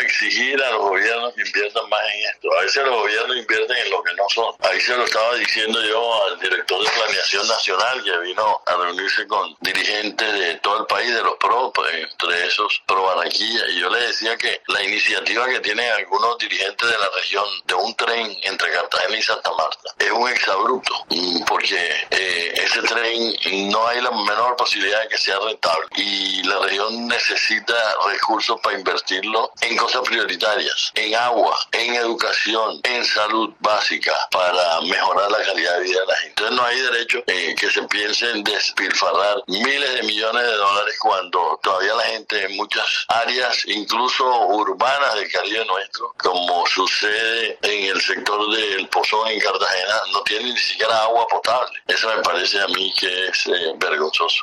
exigir a los gobiernos que inviertan más en esto. A veces los gobiernos invierten en lo que no son. Ahí se lo estaba diciendo yo al director de Planeación Nacional, que vino a reunirse con dirigentes de todo el país, de los PRO, entre esos PRO Barranquilla, y yo le decía que la iniciativa que tienen algunos dirigentes de la región de un tren entre Cartagena y Santa Marta es un exabrupto, porque ese tren no hay la menor posibilidad de que sea rentable y la región necesita recursos para invertirlo en cosas prioritarias, en agua, en educación, en salud básica, para mejorar la calidad de vida de la gente. Entonces no hay derecho que se piense en despilfarrar miles de millones de dólares cuando todavía la gente en muchas áreas, incluso urbanas del Caribe nuestro, como sucede en el sector del Pozón en Cartagena, no tiene ni siquiera agua potable. Eso me parece a mí que es vergonzoso.